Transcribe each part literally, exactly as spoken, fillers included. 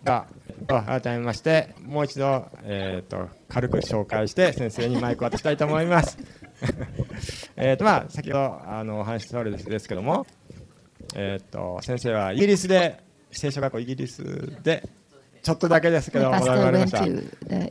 改めましてもう一度、えー、と軽く紹介して先生にマイクを渡したいと思います。えーとまあ先ほどあのお話しした通りですけども、えー、と先生はイギリスで聖書学校イギリスでちょっとだけですけど学ばれました。あの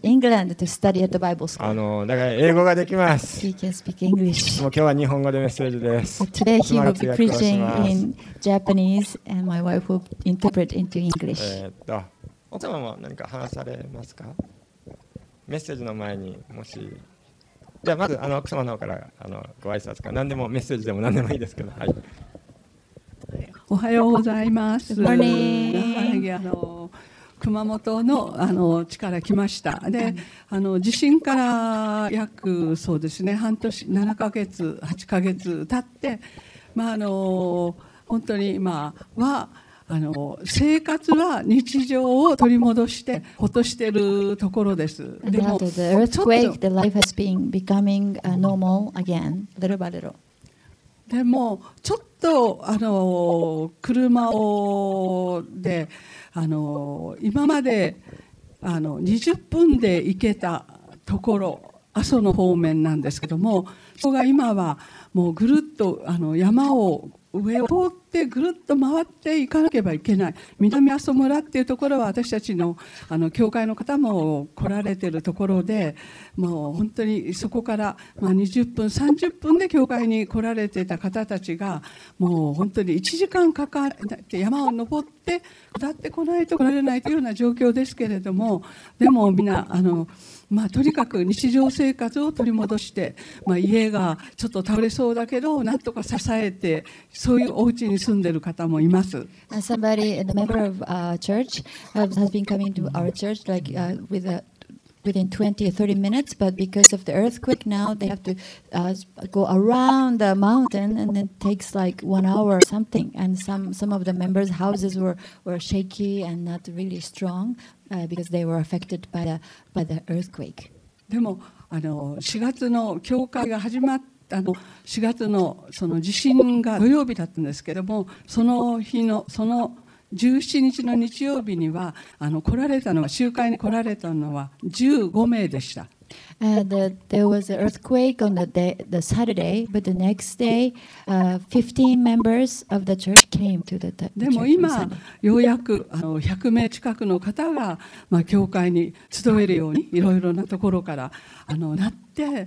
だから英語ができます。もう今日は日本語でメッセージです。 Today he will be preaching in Japanese and my wife will interpret into English. えーと奥様も何か話されますか？メッセージの前にもしじゃあまずあの奥様の方からあのご挨拶か何でもメッセージでも何でもいいですけど、はい、 おはようございます。 Good morning. あの熊本のあの地から来ました。で、あの地震から約そうですね半年ななかげつはちかげつ経って、まああの本当に今はあの生活は日常を取り戻してほっとしているところです。 でも after the earthquake, the life has been becoming normal again, little by little. でもちょっとあの車をであの今まであのにじゅっぷんで行けたところ阿蘇の方面なんですけども、そこが今はもうぐるっとあの山を上を通ってぐるっと回っていかなければいけない。南阿蘇村っていうところは私たちのあの教会の方も来られているところで、もう本当にそこからまあにじゅっぷんさんじゅっぷんで教会に来られていた方たちがもう本当にいちじかんかかって山を登って下ってこないと来られないというような状況ですけれども、でもみんなあのまあ、とにかく日常生活を取り戻して、まあ、家がちょっと倒れそうだけどなんとか支えてそういうお家に住んでいる方もいます。 Somebody, a member of our church, has been coming to our church like uh, with a within twenty or thirty minutes, but because of the earthquake now they have to uh, go around the mountain and it takes like one hour or something, and some some of the members' houses were, were shaky and not really strong uh, because they were affected by the, by the earthquake. でもあのしがつの教会が始まったあのしがつのその地震が土曜日だったんですけども、その日のそのじゅうしちにちの日曜日にはあの来られたのは集会に来られたのはじゅうごめいでした。 Uh, the, there was an earthquake on the, day, the Saturday, but the next day, uh, fifteen members of the church came to the, the でも今ようやくあのひゃくめい近くの方が、まあ、教会に集えるようにいろいろなところからあのなって、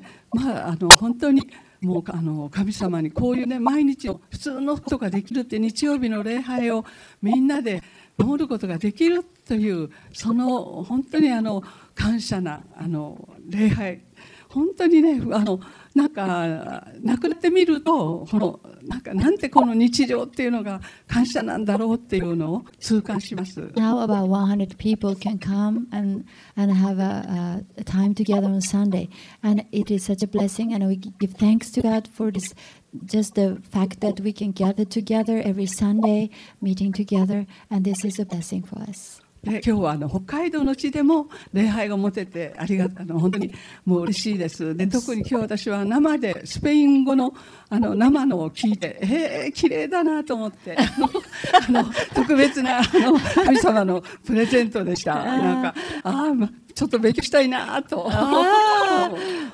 まあ、あの本当にもうあの神様にこういうね毎日の普通のことができるって日曜日の礼拝をみんなで守ることができるというその本当にあの感謝なあの礼拝、本当にねあのなんか亡くなってみるとこのなんかなんてこの日常っていうのが感謝なんだろうっていうのを痛感します。 Now about one hundred people can come and and have a, a time together on Sunday, and it is such a blessing, and we give thanks to God for this. Just the fact that we can gather together every Sunday, meeting together, and this is a blessing for us. で今日はあの北海道の地でも礼拝が持ててありがあの本当にもう嬉しいです。で特に今日私は生でスペイン語のあの生のを聞いてえー、綺麗だなと思ってあの特別なあの神様のプレゼントでした。なんかああちょっと勉強したいなと。 uh,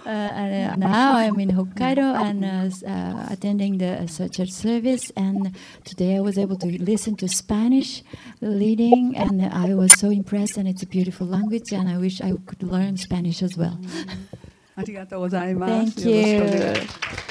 now I'm in Hokkaido and uh, uh, attending the church service, and today I was able to listen to Spanish leading, and I was so impressed, and it's a beautiful language, and I wish I could learn Spanish as well. ありがとうございます。 Thank you.